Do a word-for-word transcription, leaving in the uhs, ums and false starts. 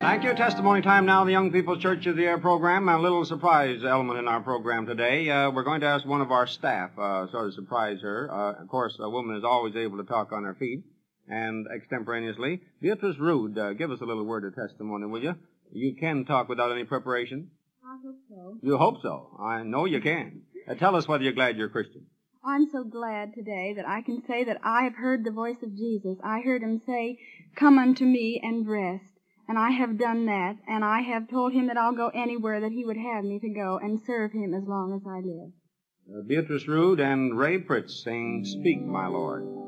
Thank you. Testimony time now, the Young People's Church of the Air program. A little surprise element in our program today. Uh, we're going to ask one of our staff, uh, sort of surprise her. Uh, of course, a woman is always able to talk on her feet and extemporaneously. Beatrice Rude, uh, give us a little word of testimony, will you? You can talk without any preparation? I hope so. You hope so. I know you can. Uh, tell us whether you're glad you're Christian. I'm so glad today that I can say that I have heard the voice of Jesus. I heard him say, "Come unto me and rest." And I have done that, and I have told him that I'll go anywhere that he would have me to go and serve him as long as I live. Uh, Beatrice Rude and Ray Pritz sing "Speak, My Lord."